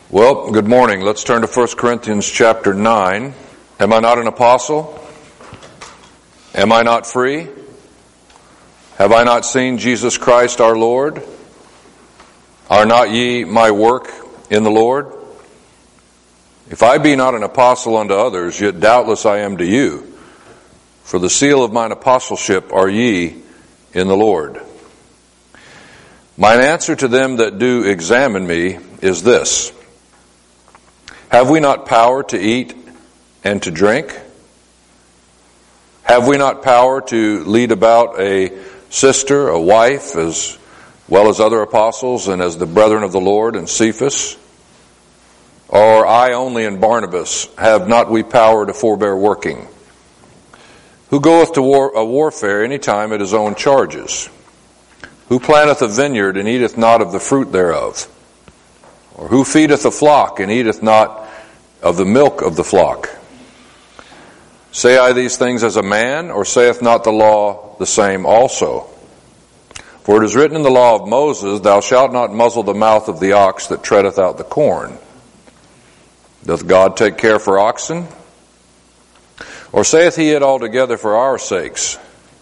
Well, good morning. Let's turn to 1 Corinthians chapter 9. Am I not an apostle? Am I not free? Have I not seen Jesus Christ our Lord? Are not ye my work in the Lord? If I be not an apostle unto others, yet doubtless I am to you. For the seal of mine apostleship are ye in the Lord. Mine answer to them that do examine me is this: have we not power to eat and to drink? Have we not power to lead about a sister, a wife, as well as other apostles and as the brethren of the Lord and Cephas? Or I only and Barnabas, have not we power to forbear working? Who goeth to a warfare any time at his own charges? Who planteth a vineyard and eateth not of the fruit thereof? Or who feedeth a flock and eateth not of the milk of the flock? Say I these things as a man, or saith not the law the same also? For it is written in the law of Moses, Thou shalt not muzzle the mouth of the ox that treadeth out the corn. Doth God take care for oxen? Or saith he it altogether for our sakes?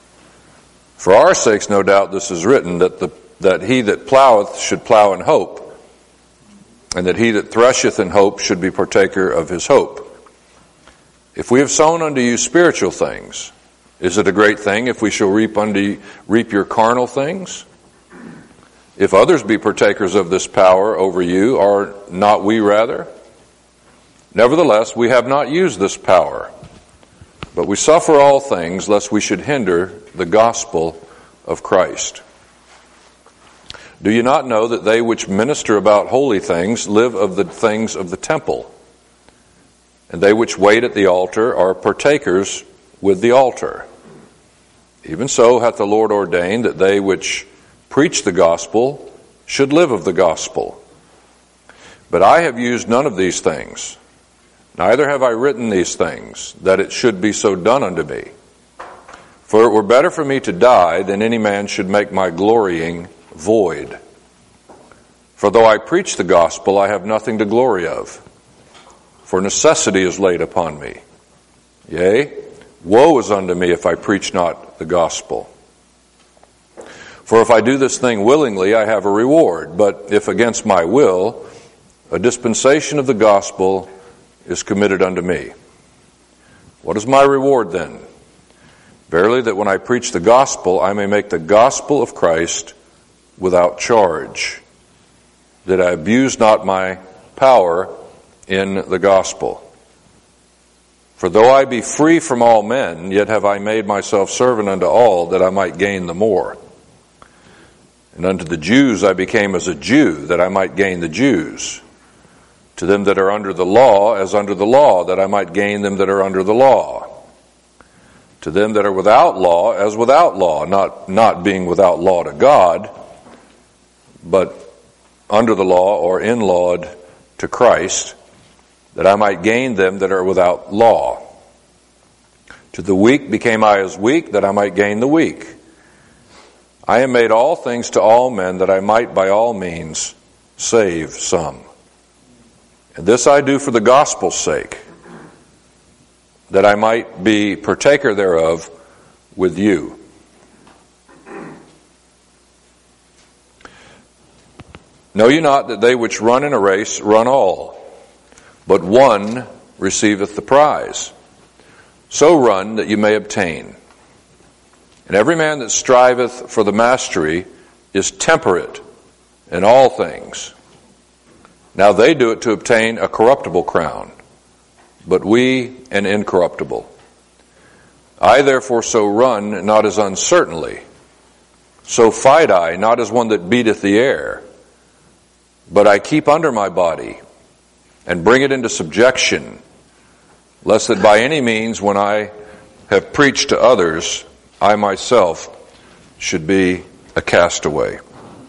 For our sakes, no doubt, this is written, that he that ploweth should plow in hope, and that he that thresheth in hope should be partaker of his hope. If we have sown unto you spiritual things, is it a great thing if we shall reap your carnal things? If others be partakers of this power over you, are not we rather? Nevertheless, we have not used this power, but we suffer all things, lest we should hinder the gospel of Christ. Do you not know that they which minister about holy things live of the things of the temple? And they which wait at the altar are partakers with the altar. Even so hath the Lord ordained that they which preach the gospel should live of the gospel. But I have used none of these things, neither have I written these things, that it should be so done unto me. For it were better for me to die than any man should make my glorying void. For though I preach the gospel, I have nothing to glory of, for necessity is laid upon me. Yea, woe is unto me if I preach not the gospel. For if I do this thing willingly, I have a reward, but if against my will, a dispensation of the gospel is committed unto me. What is my reward then? Verily, that when I preach the gospel, I may make the gospel of Christ without charge, that I abuse not my power in the gospel. For though I be free from all men, yet have I made myself servant unto all, that I might gain the more. And unto the Jews I became as a Jew, that I might gain the Jews. To them that are under the law, as under the law, that I might gain them that are under the law. To them that are without law, as without law, not being without law to God, but under the law or in law to Christ, that I might gain them that are without law. To the weak became I as weak, that I might gain the weak. I am made all things to all men, that I might by all means save some. And this I do for the gospel's sake, that I might be partaker thereof with you. Know ye not that they which run in a race run all, but one receiveth the prize? So run that you may obtain. And every man that striveth for the mastery is temperate in all things. Now they do it to obtain a corruptible crown, but we an incorruptible. I therefore so run, not as uncertainly. So fight I, not as one that beateth the air. But I keep under my body, and bring it into subjection, lest that by any means, when I have preached to others, I myself should be a castaway.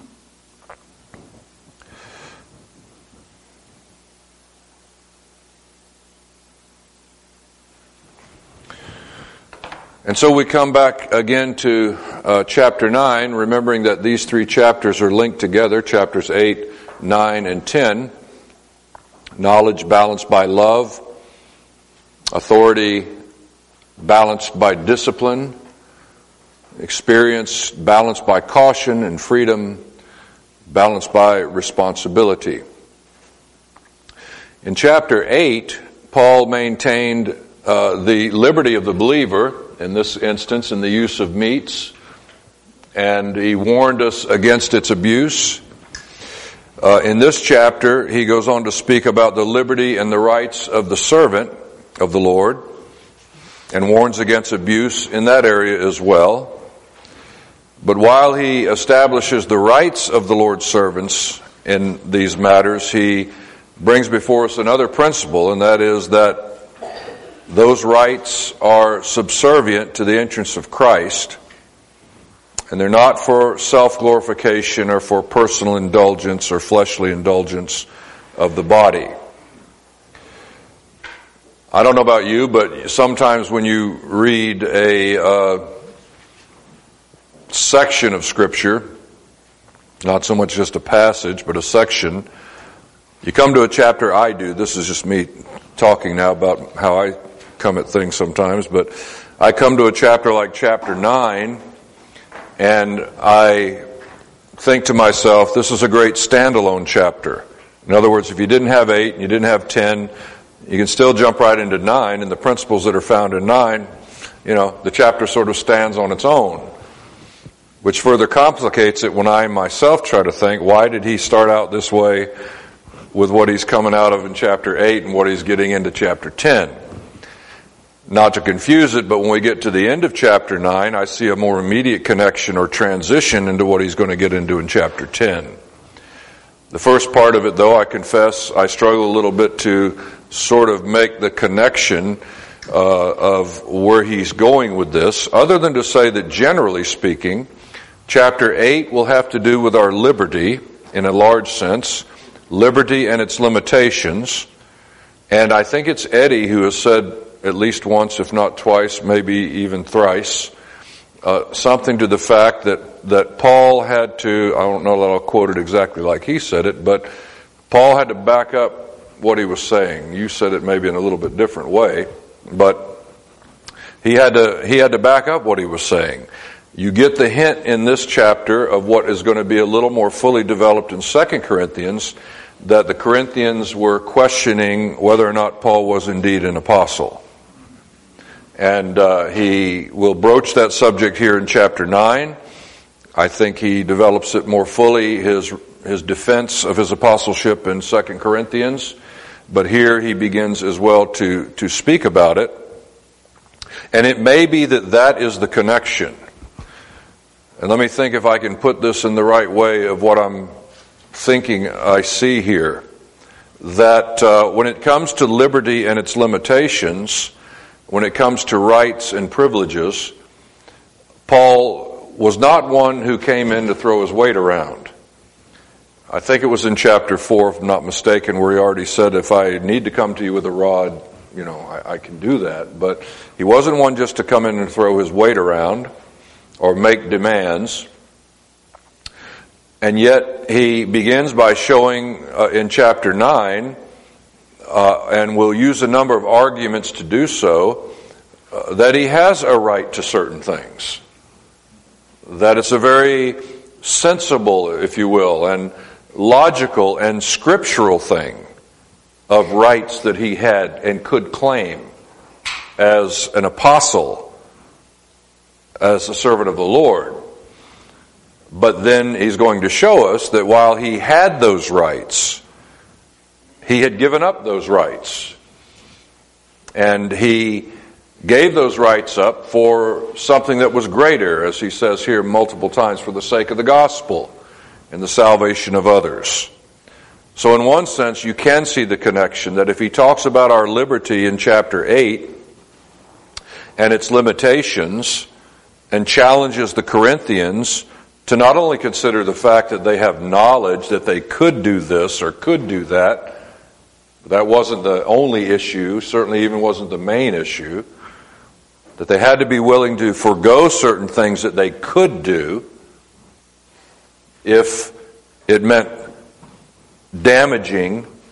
And so we come back again to chapter 9, remembering that these three chapters are linked together, chapters 8, 9, and 10. knowledge balanced by love, authority balanced by discipline, experience balanced by caution, and freedom balanced by responsibility. In chapter 8, Paul maintained the liberty of the believer, in this instance in the use of meats, and he warned us against its abuse. In this chapter, he goes on to speak about the liberty and the rights of the servant of the Lord, and warns against abuse in that area as well. But while he establishes the rights of the Lord's servants in these matters, he brings before us another principle, and that is that those rights are subservient to the interests of Christ, and they're not for self-glorification or for personal indulgence or fleshly indulgence of the body. I don't know about you, but sometimes when you read a section of Scripture, not so much just a passage, but a section, you come to a chapter, I do, this is just me talking now about how I come at things sometimes, but I come to a chapter like chapter 9, and I think to myself, this is a great standalone chapter. In other words, if you didn't have 8 and you didn't have 10, you can still jump right into 9, and the principles that are found in 9, the chapter sort of stands on its own, which further complicates it when I myself try to think, why did he start out this way with what he's coming out of in chapter 8 and what he's getting into chapter 10? Not to confuse it, but when we get to the end of chapter 9, I see a more immediate connection or transition into what he's going to get into in chapter 10. The first part of it, though, I confess, I struggle a little bit to sort of make the connection of where he's going with this, other than to say that generally speaking, chapter 8 will have to do with our liberty in a large sense, liberty and its limitations. And I think it's Eddie who has said at least once, if not twice, maybe even thrice, something to the fact that Paul had to, I don't know that I'll quote it exactly like he said it, but Paul had to back up what he was saying. You said it maybe in a little bit different way, but he had to back up what he was saying. You get the hint in this chapter of what is going to be a little more fully developed in 2 Corinthians, that the Corinthians were questioning whether or not Paul was indeed an apostle. And he will broach that subject here in chapter 9. I think he develops it more fully, his defense of his apostleship in 2 Corinthians. But here he begins as well to speak about it. And it may be that is the connection. And let me think if I can put this in the right way of what I'm thinking I see here. That when it comes to liberty and its limitations, when it comes to rights and privileges, Paul was not one who came in to throw his weight around. I think it was in chapter 4, if I'm not mistaken, where he already said, if I need to come to you with a rod, I can do that. But he wasn't one just to come in and throw his weight around or make demands. And yet he begins by showing in chapter 9, and we'll use a number of arguments to do so, that he has a right to certain things. That it's a very sensible, if you will, and logical and scriptural thing of rights that he had and could claim as an apostle, as a servant of the Lord. But then he's going to show us that while he had those rights, he had given up those rights. And he gave those rights up for something that was greater, as he says here multiple times, for the sake of the gospel and the salvation of others. So in one sense, you can see the connection that if he talks about our liberty in chapter 8 and its limitations and challenges the Corinthians to not only consider the fact that they have knowledge that they could do this or could do that, that wasn't the only issue, certainly even wasn't the main issue, that they had to be willing to forego certain things that they could do if it meant damaging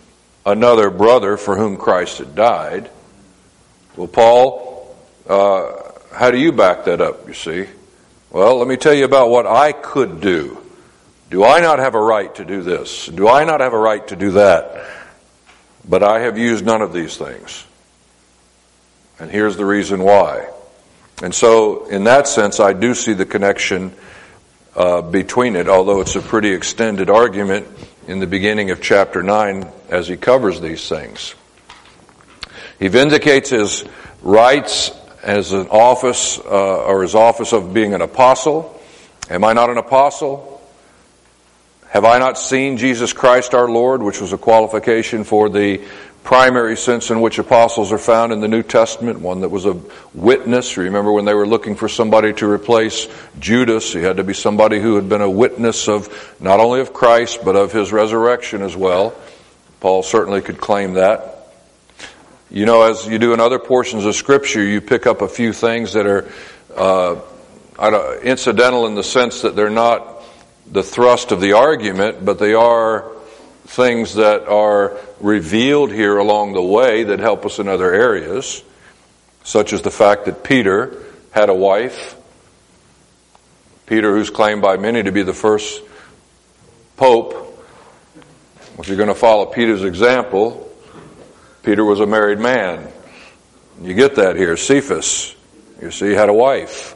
another brother for whom Christ had died. Well, Paul, how do you back that up, you see? Well, let me tell you about what I could do. Do I not have a right to do this? Do I not have a right to do that? But I have used none of these things. And here's the reason why. And so, in that sense, I do see the connection between it, although it's a pretty extended argument in the beginning of chapter 9 as he covers these things. He vindicates his rights as an office, or his office of being an apostle. Am I not an apostle? Have I not seen Jesus Christ our Lord, which was a qualification for the primary sense in which apostles are found in the New Testament, one that was a witness. Remember when they were looking for somebody to replace Judas, he had to be somebody who had been a witness of not only of Christ, but of his resurrection as well. Paul certainly could claim that. You know, as you do in other portions of Scripture, you pick up a few things that are incidental in the sense that they're not the thrust of the argument, but they are things that are revealed here along the way that help us in other areas, such as the fact that Peter had a wife. Peter, who's claimed by many to be the first pope. If you're going to follow Peter's example, Peter was a married man. You get that here. Cephas, you see, had a wife.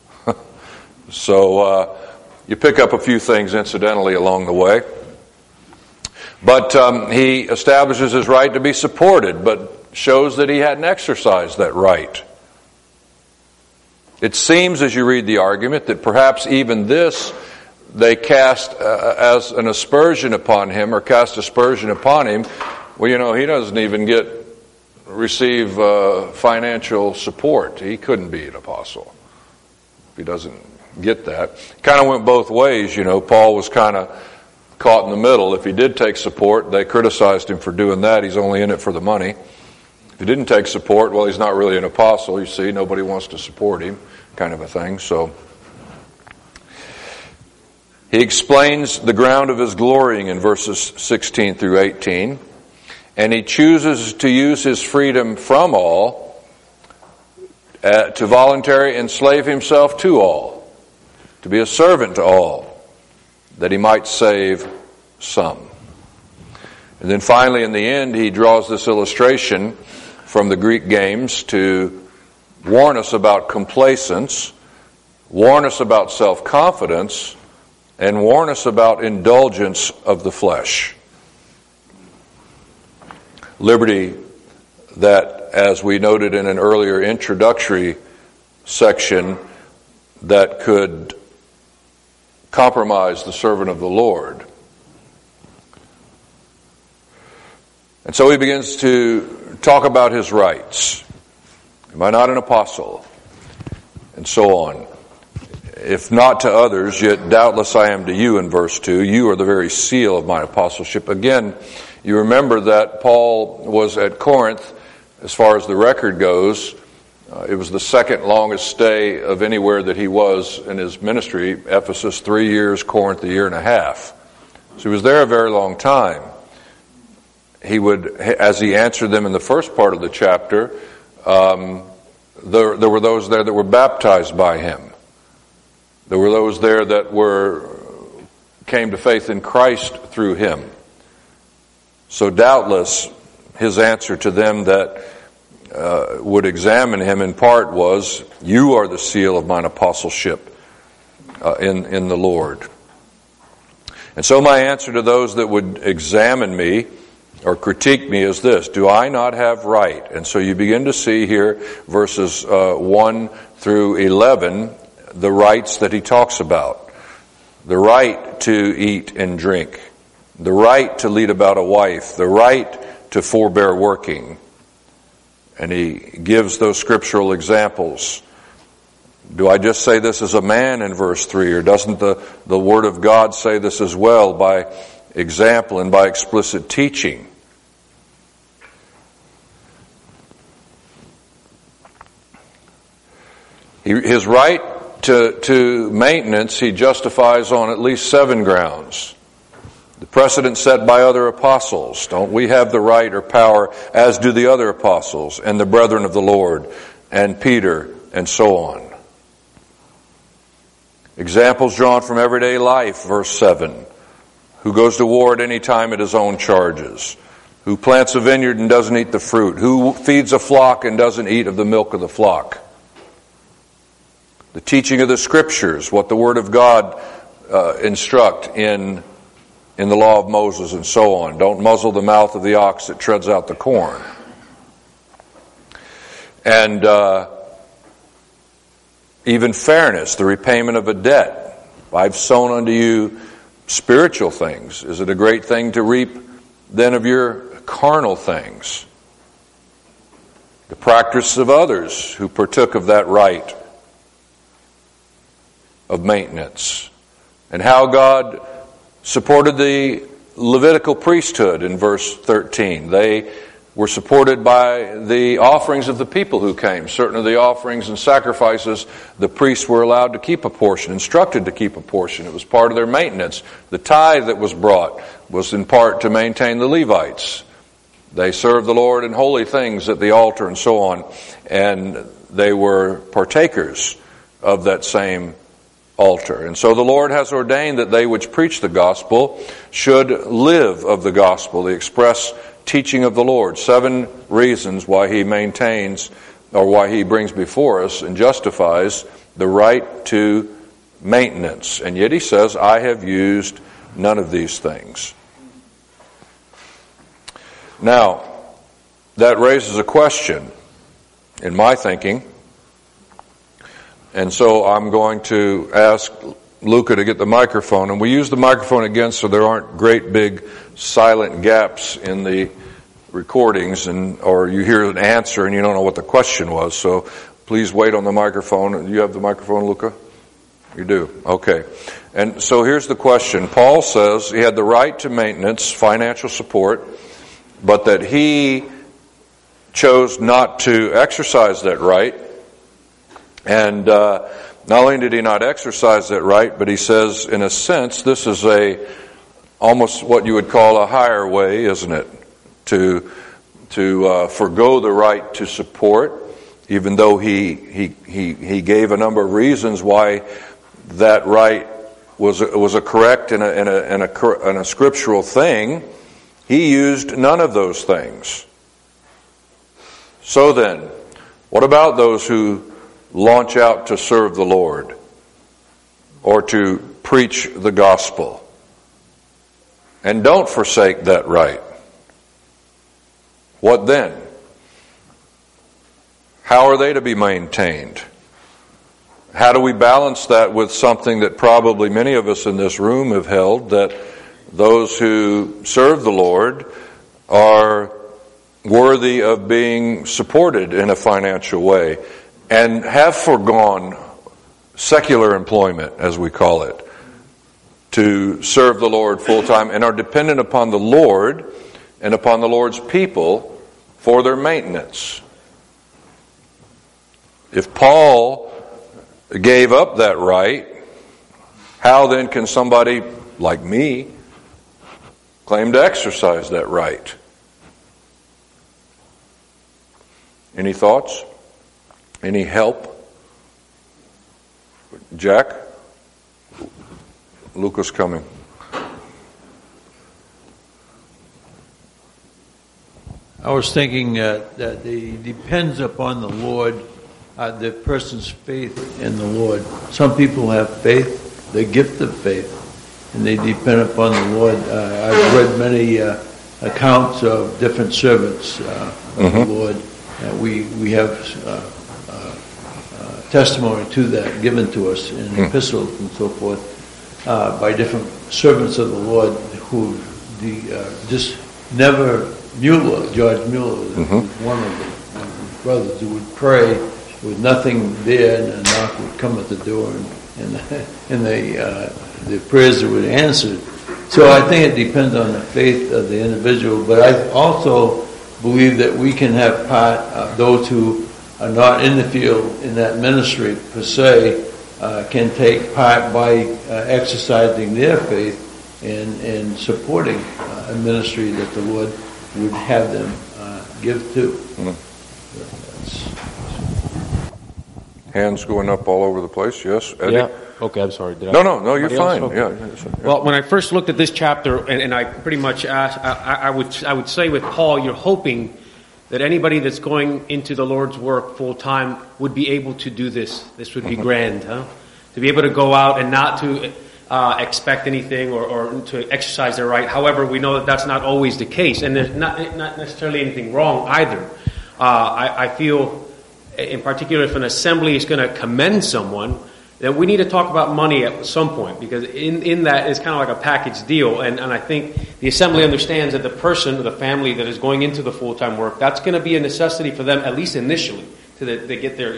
So you pick up a few things incidentally along the way. But he establishes his right to be supported, but shows that he hadn't exercised that right. It seems, as you read the argument, that perhaps even this they cast as an aspersion upon him, or cast aspersion upon him. Well, you know, he doesn't even receive financial support. He couldn't be an apostle if he doesn't get that. Kind of went both ways, you know. Paul was kind of caught in the middle. If he did take support, they criticized him for doing that. He's only in it for the money. If he didn't take support, well, he's not really an apostle. You see, nobody wants to support him, kind of a thing. So he explains the ground of his glorying in verses 16 through 18. And he chooses to use his freedom from all to voluntarily enslave himself to all, to be a servant to all, that he might save some. And then finally, in the end, he draws this illustration from the Greek games to warn us about complacence, warn us about self-confidence, and warn us about indulgence of the flesh. Liberty that, as we noted in an earlier introductory section, that could compromise the servant of the Lord. And so he begins to talk about his rights. Am I not an apostle? And so on. If not to others, yet doubtless I am to you, in verse 2. You are the very seal of my apostleship. Again, you remember that Paul was at Corinth, as far as the record goes. It was the second longest stay of anywhere that he was in his ministry. Ephesus 3 years, Corinth 1.5 years. So he was there a very long time. He would, as he answered them in the first part of the chapter, there were those there that were baptized by him. There were those there that came to faith in Christ through him. So doubtless his answer to them that would examine him in part was, you are the seal of mine apostleship in the Lord. And so my answer to those that would examine me or critique me is this: do I not have right? And so you begin to see here, verses 1 through 11, the rights that he talks about. The right to eat and drink. The right to lead about a wife. The right to forbear working. And he gives those scriptural examples. Do I just say this as a man in verse 3, or doesn't the Word of God say this as well by example and by explicit teaching? His right to maintenance he justifies on at least 7 grounds. The precedent set by other apostles. Don't we have the right or power, as do the other apostles and the brethren of the Lord and Peter and so on? Examples drawn from everyday life, verse 7. Who goes to war at any time at his own charges? Who plants a vineyard and doesn't eat the fruit? Who feeds a flock and doesn't eat of the milk of the flock? The teaching of the Scriptures, what the Word of God instruct in the law of Moses and so on. Don't muzzle the mouth of the ox that treads out the corn. And even fairness, the repayment of a debt. I've sown unto you spiritual things. Is it a great thing to reap then of your carnal things? The practice of others who partook of that right of maintenance. And how God supported the Levitical priesthood in verse 13. They were supported by the offerings of the people who came. Certain of the offerings and sacrifices, the priests were allowed to keep a portion, instructed to keep a portion. It was part of their maintenance. The tithe that was brought was in part to maintain the Levites. They served the Lord in holy things at the altar and so on, and they were partakers of that same altar. And so the Lord has ordained that they which preach the gospel should live of the gospel, the express teaching of the Lord. 7 reasons why He maintains, or why He brings before us and justifies the right to maintenance. And yet He says, I have used none of these things. Now, that raises a question in my thinking. And so I'm going to ask Luca to get the microphone. And we use the microphone again so there aren't great big silent gaps in the recordings, or you hear an answer and you don't know what the question was. So please wait on the microphone. You have the microphone, Luca? You do. Okay. And so here's the question. Paul says he had the right to maintenance, financial support, but that he chose not to exercise that right. And not only did he not exercise that right, but he says, in a sense, this is almost what you would call a higher way, isn't it? To forgo the right to support, even though he gave a number of reasons why that right was a correct and a scriptural thing. He used none of those things. So then, what about those who launch out to serve the Lord or to preach the gospel and don't forsake that right? What then? How are they to be maintained? How do we balance that with something that probably many of us in this room have held, that those who serve the Lord are worthy of being supported in a financial way and have foregone secular employment, as we call it, to serve the Lord full time and are dependent upon the Lord and upon the Lord's people for their maintenance? If Paul gave up that right, how then can somebody like me claim to exercise that right? Any thoughts? Any help? Jack? Luca's coming. I was thinking that it depends upon the Lord, the person's faith in the Lord. Some people have faith, the gift of faith, and they depend upon the Lord. I've read many accounts of different servants of the Lord. We have testimony to that given to us in epistles and so forth by different servants of the Lord who just never. George Mueller was one of the brothers who would pray with nothing there, and a knock would come at the door, and the prayers that would answer. So I think it depends on the faith of the individual, but I also believe that we can have part of those who are not in the field in that ministry per se, can take part by exercising their faith and supporting a ministry that the Lord would have them give to. Hands going up all over the place. Yes, Eddie? Yeah. Okay, I'm sorry. No, you're fine. Okay. Yeah. Well, when I first looked at this chapter, and I pretty much asked, I would say with Paul, you're hoping that anybody that's going into the Lord's work full time would be able to do this. This would be grand, huh? To be able to go out and not to expect anything or to exercise their right. However, we know that that's not always the case, and there's not necessarily anything wrong either. I feel, in particular, if an assembly is going to commend someone, then we need to talk about money at some point, because in that it's kind of like a package deal, and I think the assembly understands that the person, the family that is going into the full-time work, that's going to be a necessity for them, at least initially, till they get their,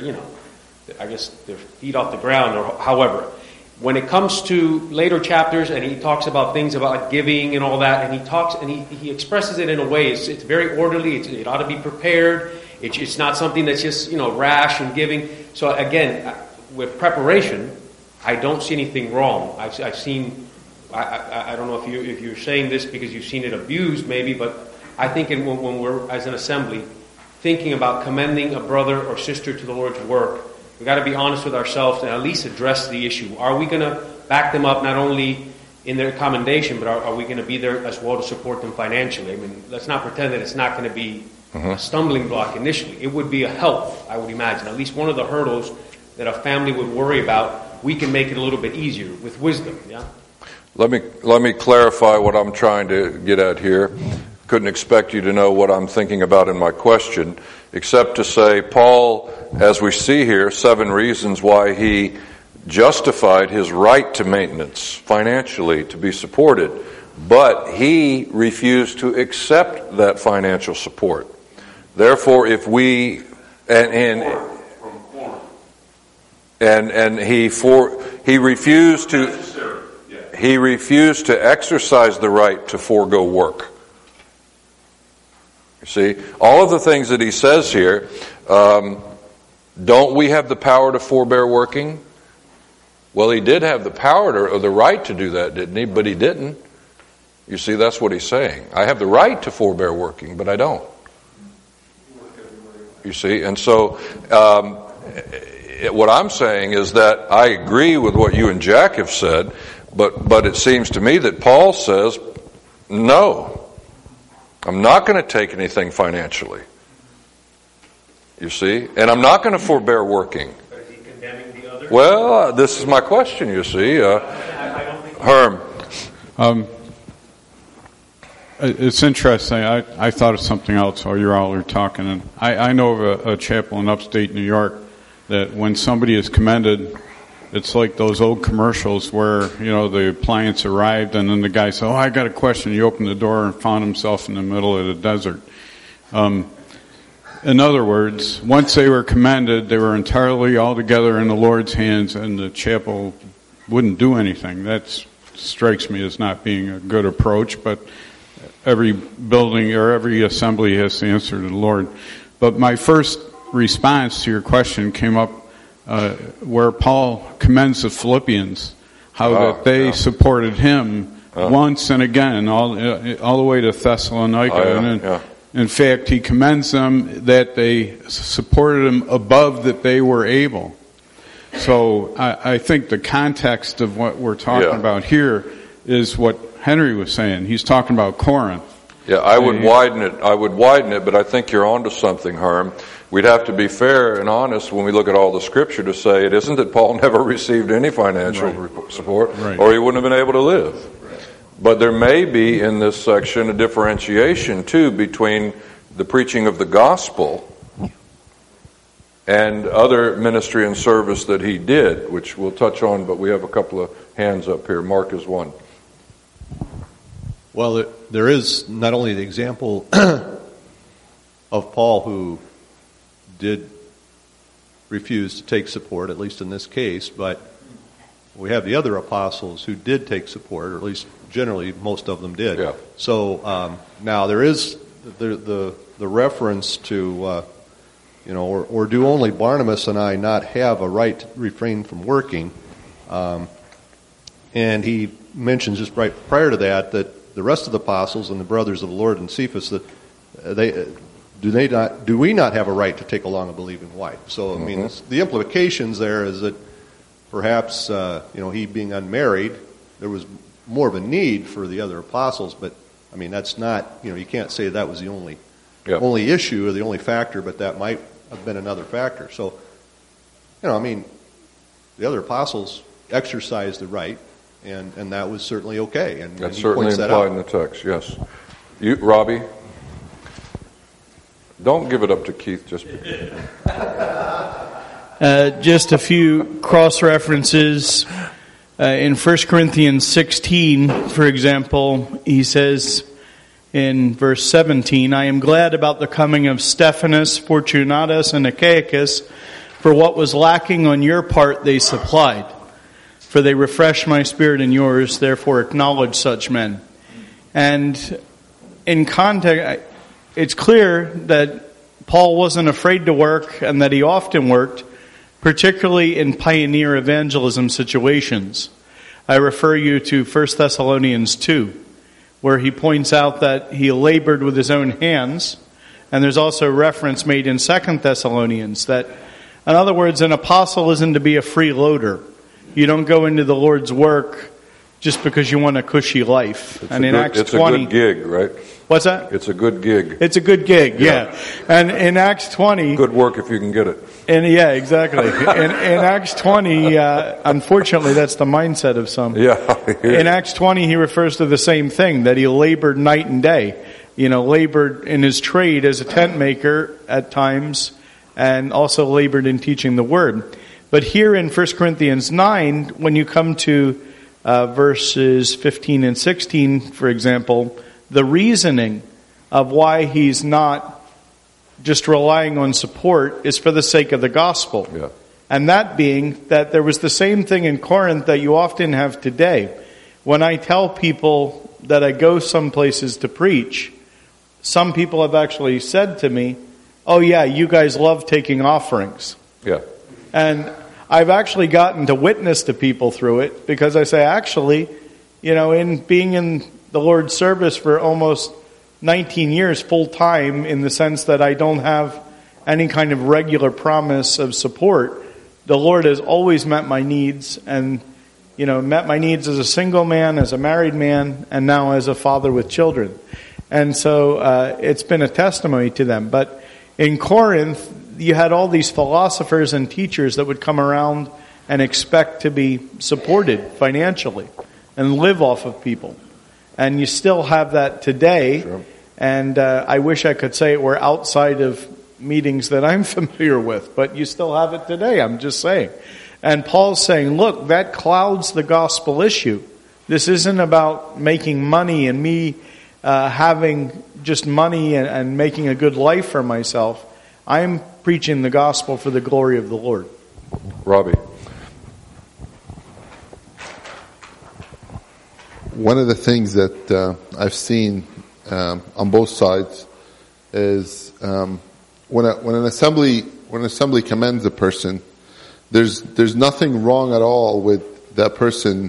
I guess, their feet off the ground, or however. When it comes to later chapters, and he talks about things about giving and all that, and he expresses it in a way, it's very orderly, it ought to be prepared, it's not something that's just, rash and giving. So again, with preparation, I don't see anything wrong. I've seen, I don't know if you're saying this because you've seen it abused maybe, but I think when we're, as an assembly, thinking about commending a brother or sister to the Lord's work, we've got to be honest with ourselves and at least address the issue. Are we going to back them up not only in their commendation, but are we going to be there as well to support them financially? I mean, let's not pretend that it's not going to be a stumbling block initially. It would be a help, I would imagine. At least one of the hurdles that a family would worry about, we can make it a little bit easier with wisdom. Yeah. Let me clarify what I'm trying to get at here. Couldn't expect you to know what I'm thinking about in my question, except to say Paul, as we see here, 7 reasons why he justified his right to maintenance financially to be supported, but he refused to accept that financial support. Therefore, if we and he refused to exercise the right to forego work. You see, all of the things that he says here, don't we have the power to forbear working? Well, he did have the power or the right to do that, didn't he? But he didn't. You see, that's what he's saying. I have the right to forbear working, but I don't. You see, and so what I'm saying is that I agree with what you and Jack have said, but it seems to me that Paul says, no, I'm not going to take anything financially. You see, and I'm not going to forbear working. But is he condemning the other? Well, this is my question, you see. Herm. It's interesting. I thought of something else while you all were talking. And I know of a chapel in upstate New York that when somebody is commended, it's like those old commercials where, the appliance arrived and then the guy said, I got a question. He opened the door and found himself in the middle of the desert. In other words, once they were commended, they were entirely all together in the Lord's hands, and the chapel wouldn't do anything. That strikes me as not being a good approach, but every building or every assembly has to answer to the Lord. But my first response to your question came up where Paul commends the Philippians, how that they supported him once and again, all the way to Thessalonica. In fact, he commends them that they supported him above that they were able. So I think the context of what we're talking about here is what Henry was saying. He's talking about Corinth. Yeah, I would widen it, but I think you're onto something, Herm. We'd have to be fair and honest when we look at all the scripture to say it isn't that Paul never received any financial support, or he wouldn't have been able to live. But there may be in this section a differentiation, too, between the preaching of the gospel and other ministry and service that he did, which we'll touch on, but we have a couple of hands up here. Mark is one. Well, there is not only the example of Paul, who did refuse to take support, at least in this case, but we have the other apostles who did take support, or at least generally most of them did. Yeah. So now there is the reference to, or do only Barnabas and I not have a right to refrain from working? And he mentions just right prior to that the rest of the apostles and the brothers of the Lord and Cephas, that do we not have a right to take along a believing wife? So I mean, the implications there is that perhaps he being unmarried, there was more of a need for the other apostles, but I mean that's not, you can't say that was the only issue or the only factor, but that might have been another factor. So I mean, the other apostles exercised the right, and that was certainly okay. And that's he certainly points that implied out in the text. Yes, you, Robbie. Don't give it up to Keith just because. Just a few cross-references. In 1 Corinthians 16, for example, he says in verse 17, I am glad about the coming of Stephanas, Fortunatus, and Achaicus, for what was lacking on your part they supplied. For they refreshed my spirit and yours, therefore acknowledge such men. And in context, it's clear that Paul wasn't afraid to work and that he often worked, particularly in pioneer evangelism situations. I refer you to 1 Thessalonians 2, where he points out that he labored with his own hands. And there's also a reference made in 2 Thessalonians that, in other words, an apostle isn't to be a freeloader. You don't go into the Lord's work just because you want a cushy life. It's a good gig, right? What's that? It's a good gig. It's a good gig, yeah. And in Acts 20... Good work if you can get it. And yeah, exactly. In Acts 20, unfortunately, that's the mindset of some. Yeah. In Acts 20, he refers to the same thing, that he labored night and day. Labored in his trade as a tent maker at times, and also labored in teaching the word. But here in 1 Corinthians 9, when you come to verses 15 and 16, for example, the reasoning of why he's not just relying on support is for the sake of the gospel. Yeah. And that being that there was the same thing in Corinth that you often have today. When I tell people that I go some places to preach, some people have actually said to me, oh yeah, you guys love taking offerings. Yeah. And I've actually gotten to witness to people through it, because I say, actually, in being in the Lord's service for almost 19 years full time, in the sense that I don't have any kind of regular promise of support, the Lord has always met my needs, and met my needs as a single man, as a married man, and now as a father with children. And so it's been a testimony to them. But in Corinth, you had all these philosophers and teachers that would come around and expect to be supported financially and live off of people. And you still have that today. Sure. And I wish I could say it were outside of meetings that I'm familiar with, but you still have it today, I'm just saying. And Paul's saying, look, that clouds the gospel issue. This isn't about making money and me having just money and making a good life for myself. I'm preaching the gospel for the glory of the Lord. Robbie. One of the things that I've seen on both sides is when an assembly commends a person, there's nothing wrong at all with that person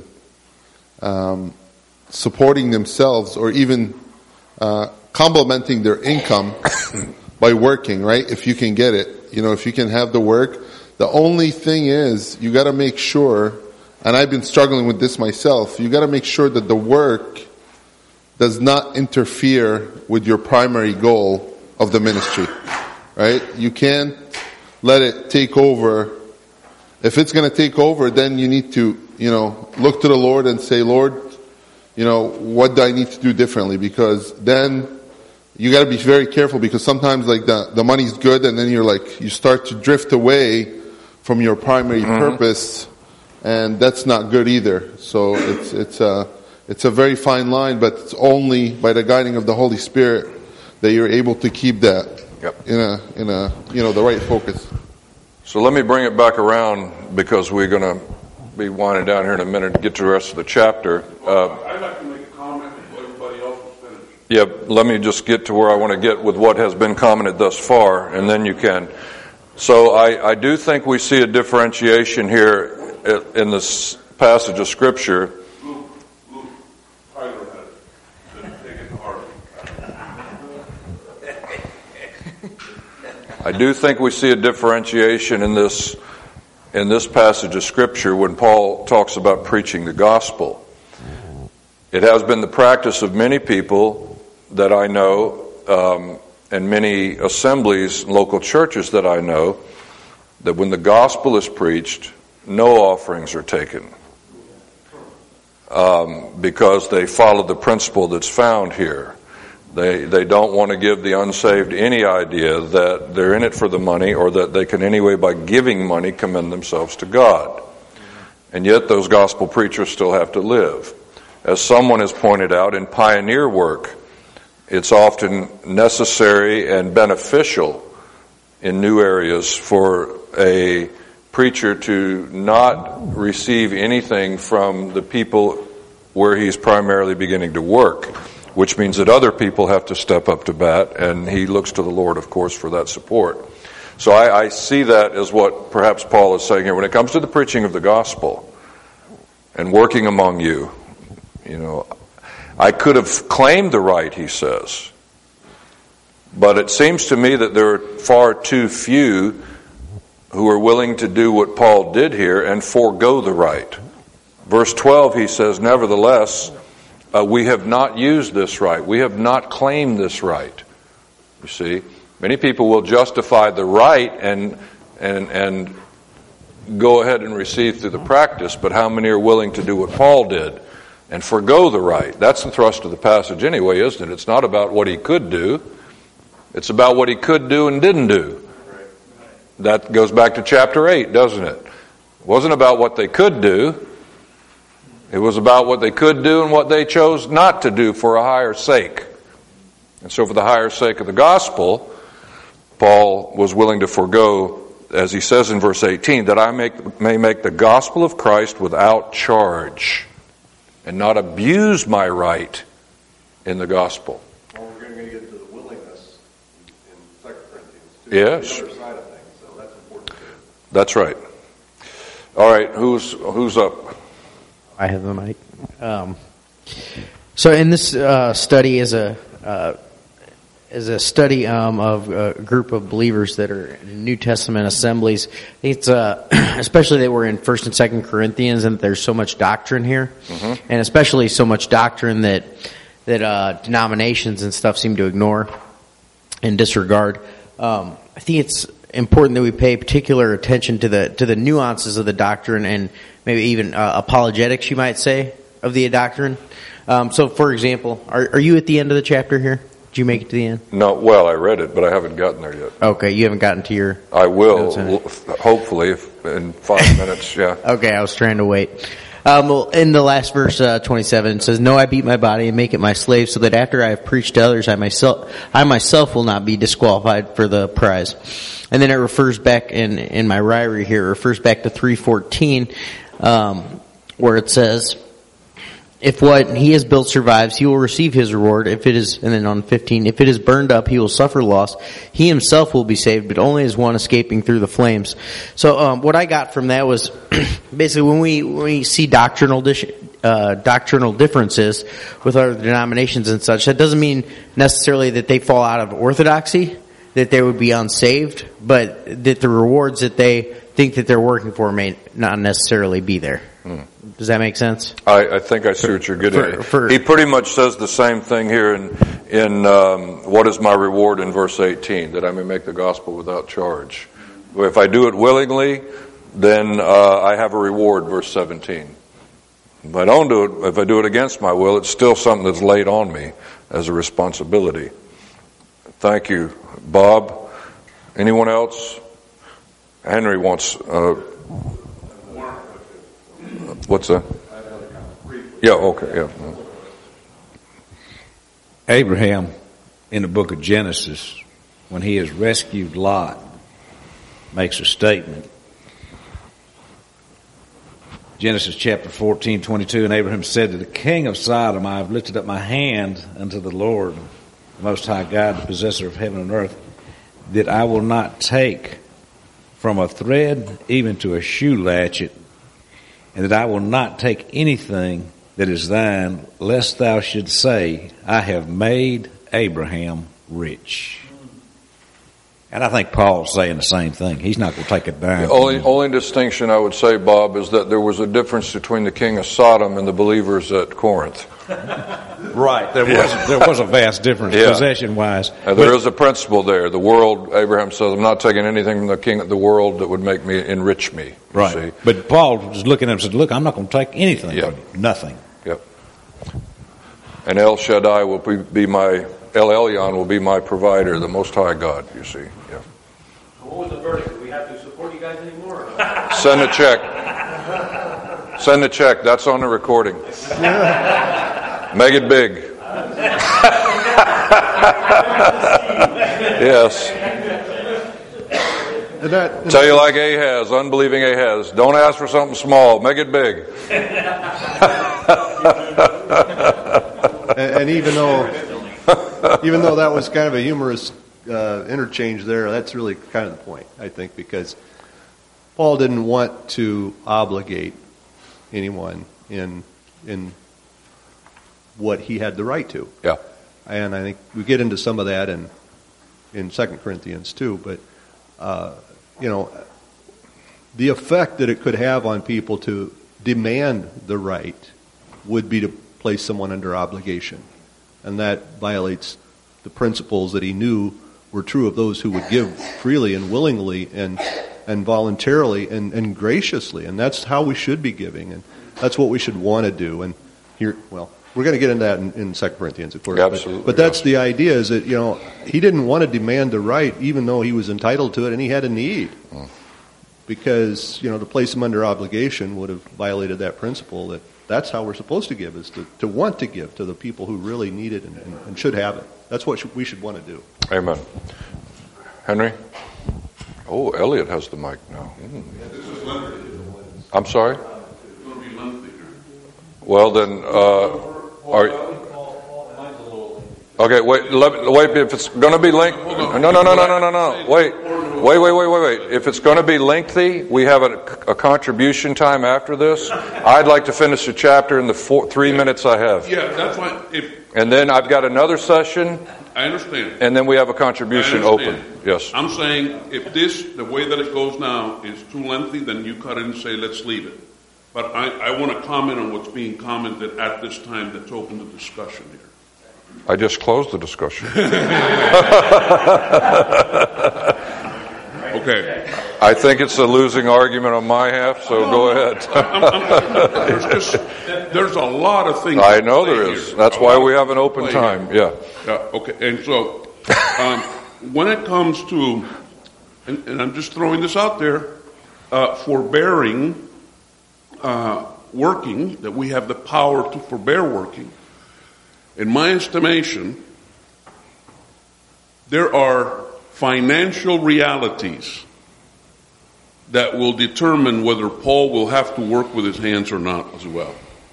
supporting themselves or even complementing their income by working, right? If you can get it, if you can have the work. The only thing is, you got to make sure, and I've been struggling with this myself, you got to make sure that the work does not interfere with your primary goal of the ministry, right? You can't let it take over. If it's going to take over, then you need to, look to the Lord and say, Lord, what do I need to do differently? Because then you got to be very careful, because sometimes like the money's good and then you start to drift away from your primary purpose, and that's not good either. So it's a very fine line, but it's only by the guiding of the Holy Spirit that you're able to keep that in a the right focus. So let me bring it back around, because we're going to be winding down here in a minute to get to the rest of the chapter. I'd like to make a comment before everybody else is finished. Yeah, let me just get to where I want to get with what has been commented thus far, and then you can. So I do think we see a differentiation here in this passage of Scripture I do think we see a differentiation in this passage of Scripture when Paul talks about preaching the gospel. It has been the practice of many people that I know, and many assemblies, local churches that I know, that when the gospel is preached, no offerings are taken. Because they follow the principle that's found here. They don't want to give the unsaved any idea that they're in it for the money or that they can anyway by giving money commend themselves to God. And yet those gospel preachers still have to live. As someone has pointed out, in pioneer work, it's often necessary and beneficial in new areas for a preacher to not receive anything from the people where he's primarily beginning to work, which means that other people have to step up to bat, and he looks to the Lord, of course, for that support. So I see that as what perhaps Paul is saying here. When it comes to the preaching of the gospel and working among you, I could have claimed the right, he says, but it seems to me that there are far too few who are willing to do what Paul did here and forego the right. Verse 12, he says, nevertheless, we have not used this right. We have not claimed this right. You see, many people will justify the right and go ahead and receive through the practice, but how many are willing to do what Paul did and forego the right? That's the thrust of the passage anyway, isn't it? It's not about what he could do. It's about what he could do and didn't do. That goes back to chapter 8, doesn't it? It wasn't about what they could do. It was about what they could do and what they chose not to do for a higher sake. And so for the higher sake of the gospel, Paul was willing to forego, as he says in verse 18, that I may make the gospel of Christ without charge and not abuse my right in the gospel. Well, we're going to get to the willingness in 2 Corinthians. Yes. The other side of things, so that's important too. That's right. All right, who's up? I have the mic. So in this study is a study of a group of believers that are in New Testament assemblies. It's especially that we're in 1 and 2 Corinthians, and there's so much doctrine here, and especially so much doctrine that denominations and stuff seem to ignore and disregard. I think it's important that we pay particular attention to the nuances of the doctrine and maybe even apologetics, you might say, of the doctrine. So, for example, are you at the end of the chapter here? Did you make it to the end? No, well, I read it, but I haven't gotten there yet. Okay, you haven't gotten to your... I will, hopefully, in 5 minutes, yeah. Okay, I was trying to wait. Well, in the last verse, 27, it says, "No, I beat my body and make it my slave, so that after I have preached to others, I myself will not be disqualified for the prize." And then it refers back in my ryrie here, it refers back to 3:14, where it says, "If what he has built survives, he will receive his reward. If it is," and then on 15, "if it is burned up, he will suffer loss. He himself will be saved, but only as one escaping through the flames." So, what I got from that was basically when we see doctrinal differences with other denominations and such, that doesn't mean necessarily that they fall out of orthodoxy, that they would be unsaved, but that the rewards that they think that they're working for may not necessarily be there. Does that make sense? I think I see what you're getting at. He pretty much says the same thing here in what is my reward in verse 18, that I may make the gospel without charge. If I do it willingly, then I have a reward, verse 17. If I don't do it, if I do it against my will, it's still something that's laid on me as a responsibility. Thank you, Bob. Anyone else? Henry wants... what's that? Yeah, okay, yeah. Abraham, in the book of Genesis, when he has rescued Lot, makes a statement. Genesis chapter 14:22, "And Abraham said to the king of Sodom, I have lifted up my hand unto the Lord, the Most High God, the possessor of heaven and earth, that I will not take from a thread even to a shoe latchet, and that I will not take anything that is thine, lest thou should say, I have made Abraham rich." And I think Paul's saying the same thing. He's not going to take a dime. The only distinction I would say, Bob, is that there was a difference between the king of Sodom and the believers at Corinth. Right. There was a vast difference, possession-wise. There is a principle there. The world, Abraham says, I'm not taking anything from the king of the world that would make me enrich me. Right. See? But Paul was looking at him and said, look, I'm not going to take anything from you. Nothing. Yep. And El Shaddai will be my, El Elyon will be my provider, the Most High God, you see. Yeah. So what was the verdict? Do we have to support you guys anymore? Send a check. Send a check. That's on the recording. Make it big. Yes. Tell you like Ahaz, unbelieving Ahaz. Don't ask for something small. Make it big. And even though that was kind of a humorous interchange there, that's really kind of the point, I think, because Paul didn't want to obligate anyone in what he had the right to. Yeah. And I think we get into some of that in 2 Corinthians too, but the effect that it could have on people to demand the right would be to place someone under obligation. And that violates the principles that he knew were true of those who would give freely and willingly and voluntarily and graciously. And that's how we should be giving, and that's what we should want to do. And here, well, we're going to get into that in 2 Corinthians, of course. Absolutely. But that's the idea, is that, he didn't want to demand the right even though he was entitled to it and he had a need. Because, to place him under obligation would have violated that principle, that's how we're supposed to give, is to want to give to the people who really need it and should have it. That's what we should want to do. Amen. Henry? Oh, Elliot has the mic now. I'm sorry? Well, then, okay, wait, if it's going to be lengthy, no. Wait. If it's going to be lengthy, we have a contribution time after this. I'd like to finish the chapter in the 3 minutes I have. Yeah, that's fine. And then I've got another session. I understand. And then we have a contribution open. Yes. I'm saying if the way that it goes now is too lengthy, then you cut in and say, let's leave it. But I want to comment on what's being commented at this time that's open to discussion here. I just closed the discussion. Okay. I think it's a losing argument on my half, so go ahead. There's a lot of things. I know there is. That's why we have an open time. Yeah. Okay. And so, when it comes to, and I'm just throwing this out there, forbearing working, that we have the power to forbear working. In my estimation, there are financial realities that will determine whether Paul will have to work with his hands or not as well.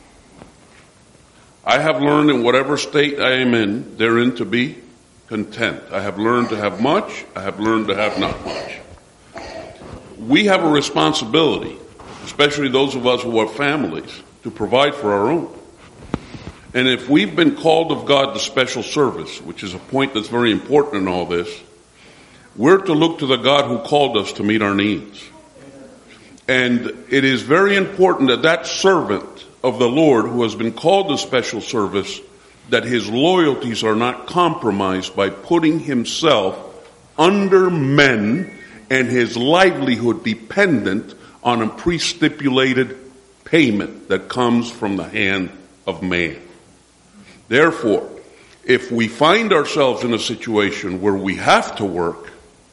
I have learned in whatever state I am in, therein to be content. I have learned to have much. I have learned to have not much. We have a responsibility, especially those of us who have families, to provide for our own. And if we've been called of God to special service, which is a point that's very important in all this, we're to look to the God who called us to meet our needs. And it is very important that that servant of the Lord who has been called to special service, that his loyalties are not compromised by putting himself under men and his livelihood dependent on a pre-stipulated payment that comes from the hand of man. Therefore, if we find ourselves in a situation where we have to work,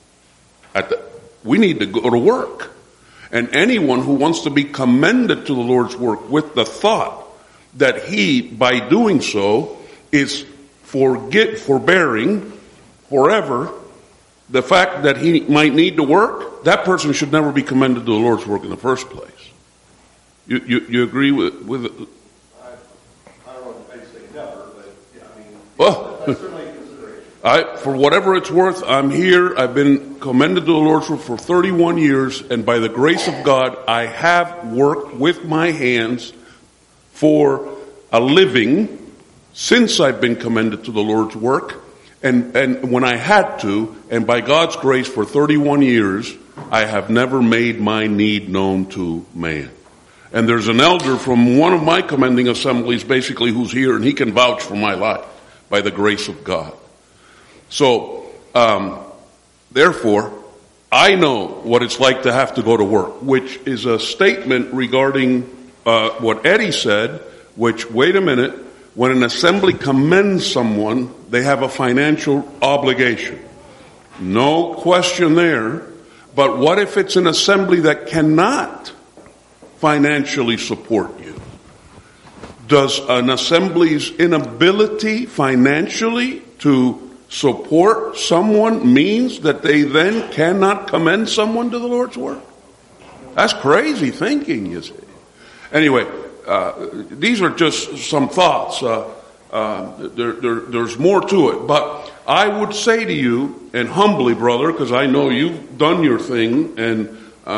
we need to go to work. And anyone who wants to be commended to the Lord's work with the thought that he, by doing so, is forbearing forever the fact that he might need to work, that person should never be commended to the Lord's work in the first place. You agree with it? I don't know if I'd say never, but yeah, I mean, well, that's certainly a consideration. For whatever it's worth, I'm here. I've been commended to the Lord's work for 31 years, and by the grace of God, I have worked with my hands for a living since I've been commended to the Lord's work. And when I had to, and by God's grace for 31 years, I have never made my need known to man. And there's an elder from one of my commending assemblies basically who's here, and he can vouch for my life by the grace of God. So, therefore, I know what it's like to have to go to work, which is a statement regarding what Eddie said, which, wait a minute, when an assembly commends someone, they have a financial obligation. No question there. But what if it's an assembly that cannot financially support you? Does an assembly's inability financially to support someone means that they then cannot commend someone to the Lord's work? That's crazy thinking, you see. Anyway, these are just some thoughts. There's more to it. But I would say to you, and humbly, brother, because I know you've done your thing, and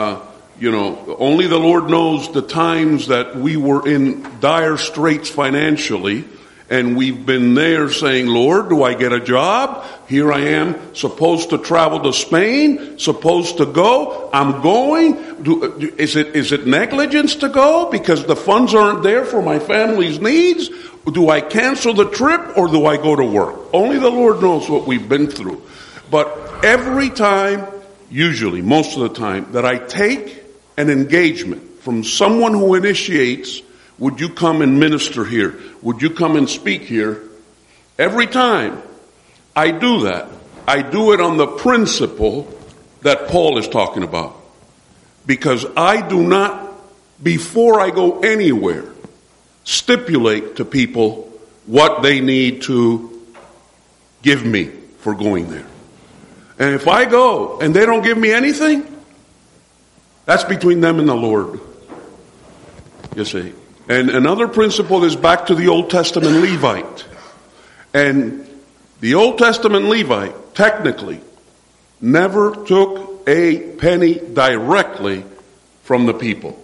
only the Lord knows the times that we were in dire straits financially, and we've been there saying, Lord, do I get a job? Here I am, supposed to travel to Spain, supposed to go. I'm going. Is it negligence to go because the funds aren't there for my family's needs? Do I cancel the trip or do I go to work? Only the Lord knows what we've been through. But every time, usually, most of the time, that I take an engagement from someone who initiates, would you come and minister here? Would you come and speak here? Every time I do that, I do it on the principle that Paul is talking about. Because I do not, before I go anywhere, stipulate to people what they need to give me for going there. And if I go and they don't give me anything, that's between them and the Lord. You see. And another principle is back to the Old Testament Levite. And the Old Testament Levite, technically, never took a penny directly from the people.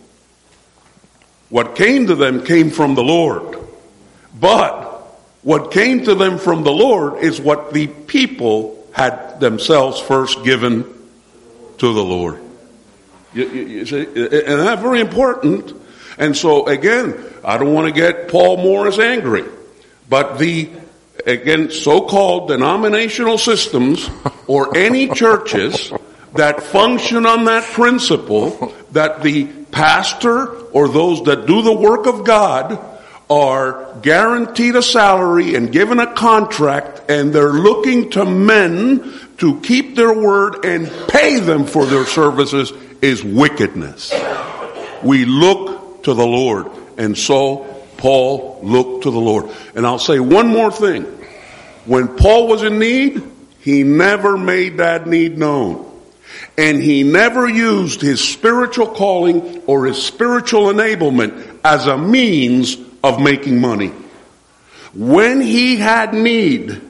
What came to them came from the Lord. But what came to them from the Lord is what the people had themselves first given to the Lord. You see, and that's very important. And so, again, I don't want to get Paul Morris angry. But the, again, so-called denominational systems or any churches that function on that principle that the pastor or those that do the work of God are guaranteed a salary and given a contract, and they're looking to men to keep their word and pay them for their services, is wickedness. We look to the Lord, and so Paul looked to the Lord. And I'll say one more thing. When Paul was in need, he never made that need known. And he never used his spiritual calling or his spiritual enablement as a means of making money. When he had need,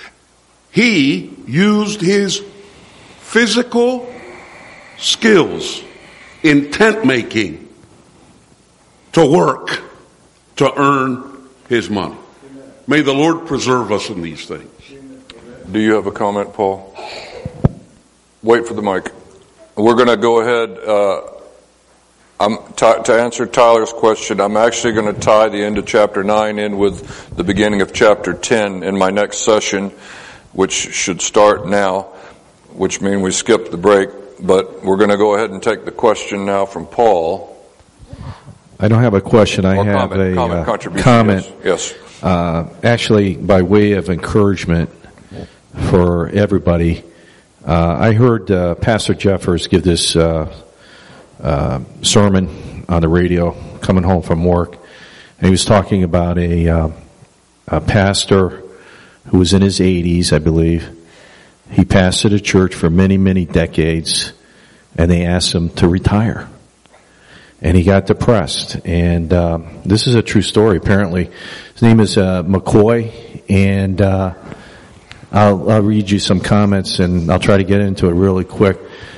he used his physical skills in tent making to work to earn his money. May the Lord preserve us in these things. Do you have a comment, Paul? Wait for the mic. We're going to go ahead. To answer Tyler's question, I'm actually going to tie the end of chapter 9 in with the beginning of chapter 10 in my next session, which should start now, which means we skipped the break. But we're going to go ahead and take the question now from Paul. I don't have a question. I have a comment. Yes. Actually, by way of encouragement for everybody, I heard Pastor Jeffers give this sermon on the radio coming home from work. And he was talking about a pastor who was in his 80s, I believe. He pastored a church for many, many decades, and they asked him to retire. And he got depressed. And this is a true story, apparently. His name is McCoy, and I'll read you some comments, and I'll try to get into it really quick.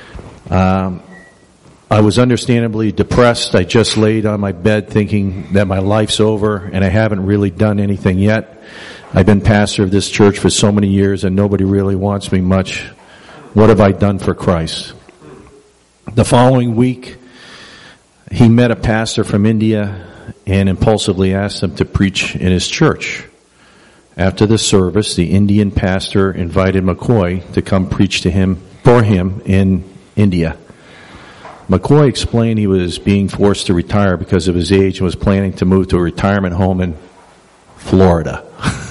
I was understandably depressed. I just laid on my bed thinking that my life's over, and I haven't really done anything yet. I've been pastor of this church for so many years and nobody really wants me much. What have I done for Christ? The following week, he met a pastor from India and impulsively asked him to preach in his church. After the service, the Indian pastor invited McCoy to come preach for him in India. McCoy explained he was being forced to retire because of his age and was planning to move to a retirement home in Florida.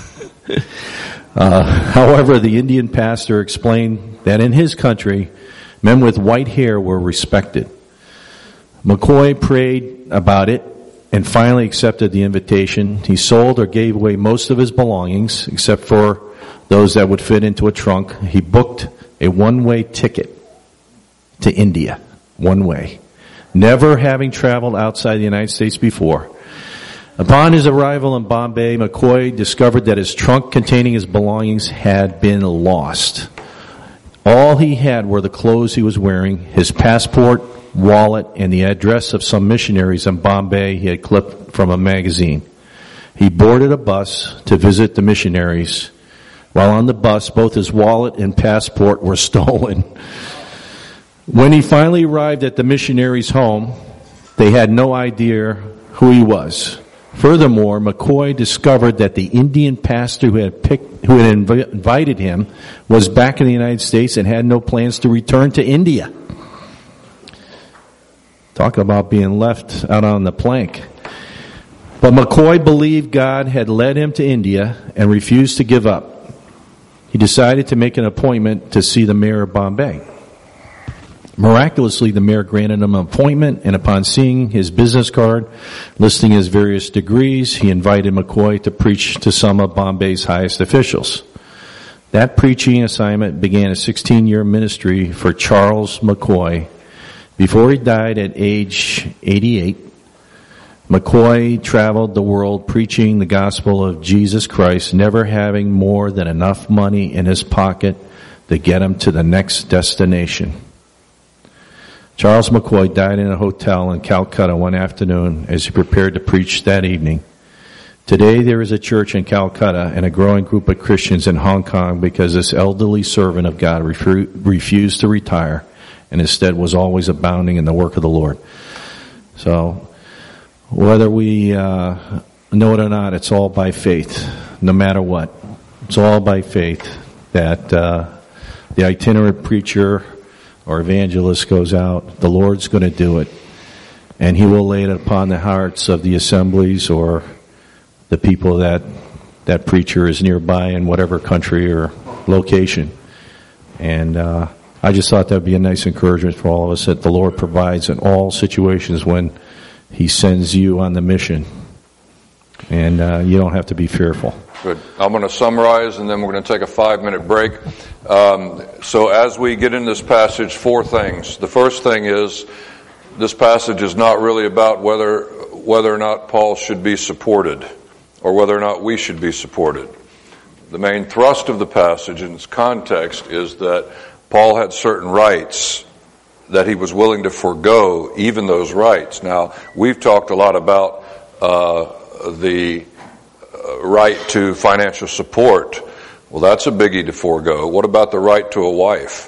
However, the Indian pastor explained that in his country, men with white hair were respected. McCoy prayed about it and finally accepted the invitation. He sold or gave away most of his belongings, except for those that would fit into a trunk. He booked a one-way ticket to India. One way. Never having traveled outside the United States before. Upon his arrival in Bombay, McCoy discovered that his trunk containing his belongings had been lost. All he had were the clothes he was wearing, his passport, wallet, and the address of some missionaries in Bombay he had clipped from a magazine. He boarded a bus to visit the missionaries. While on the bus, both his wallet and passport were stolen. When he finally arrived at the missionaries' home, they had no idea who he was. Furthermore, McCoy discovered that the Indian pastor who had invited him was back in the United States and had no plans to return to India. Talk about being left out on the plank. But McCoy believed God had led him to India and refused to give up. He decided to make an appointment to see the mayor of Bombay. Miraculously, the mayor granted him an appointment, and upon seeing his business card listing his various degrees, he invited McCoy to preach to some of Bombay's highest officials. That preaching assignment began a 16-year ministry for Charles McCoy. Before he died at age 88, McCoy traveled the world preaching the gospel of Jesus Christ, never having more than enough money in his pocket to get him to the next destination. Charles McCoy died in a hotel in Calcutta one afternoon as he prepared to preach that evening. Today there is a church in Calcutta and a growing group of Christians in Hong Kong because this elderly servant of God refused to retire and instead was always abounding in the work of the Lord. So, whether we know it or not, it's all by faith, no matter what. It's all by faith that the itinerant preacher or evangelist goes out, the Lord's going to do it. And He will lay it upon the hearts of the assemblies or the people that preacher is nearby in whatever country or location. And I just thought that would be a nice encouragement for all of us that the Lord provides in all situations when He sends you on the mission. And you don't have to be fearful. Good. I'm going to summarize and then we're going to take a 5-minute break. So as we get in this passage, 4 things. The first thing is this passage is not really about whether or not Paul should be supported or whether or not we should be supported. The main thrust of the passage in its context is that Paul had certain rights that he was willing to forego, even those rights. Now, we've talked a lot about the right to financial support. Well, that's a biggie to forego. What about the right to a wife?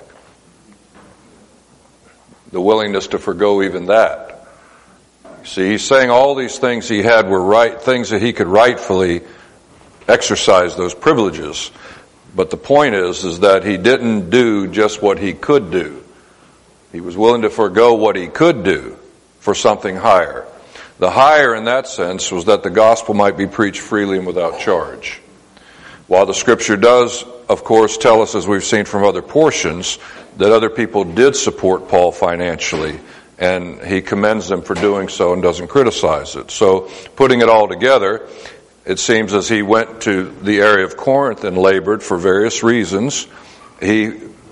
The willingness to forego even that. See, he's saying all these things he had were right, things that he could rightfully exercise those privileges. But the point is that he didn't do just what he could do. He was willing to forego what he could do for something higher. The higher in that sense was that the gospel might be preached freely and without charge. While the scripture does, of course, tell us, as we've seen from other portions, that other people did support Paul financially, and he commends them for doing so and doesn't criticize it. So, putting it all together, it seems as he went to the area of Corinth and labored for various reasons, he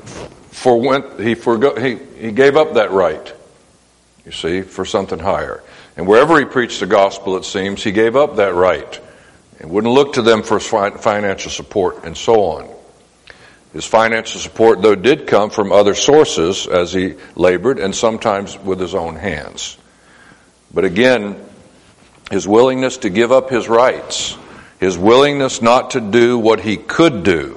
gave up that right, you see, for something higher. And wherever he preached the gospel, it seems, he gave up that right and wouldn't look to them for financial support and so on. His financial support, though, did come from other sources as he labored and sometimes with his own hands. But again, his willingness to give up his rights, his willingness not to do what he could do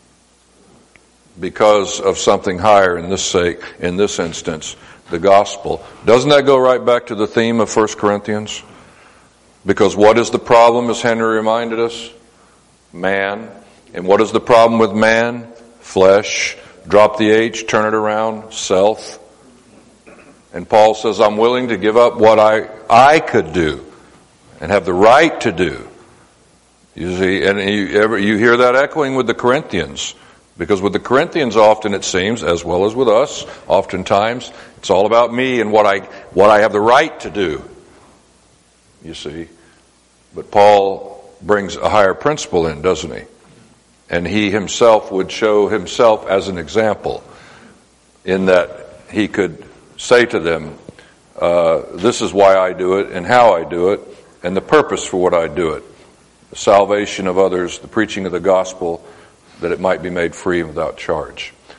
because of something higher, in this instance, the gospel. Doesn't that go right back to the theme of 1 Corinthians? Because what is the problem, as Henry reminded us? Man. And what is the problem with man? Flesh. Drop the H, turn it around, self. And Paul says, I'm willing to give up what I could do and have the right to do. You see, and you hear that echoing with the Corinthians. Because with the Corinthians often it seems, as well as with us, oftentimes, it's all about me and what I have the right to do. You see. But Paul brings a higher principle in, doesn't he? And he himself would show himself as an example in that he could say to them, this is why I do it and how I do it and the purpose for what I do it. The salvation of others, the preaching of the gospel, that it might be made free and without charge.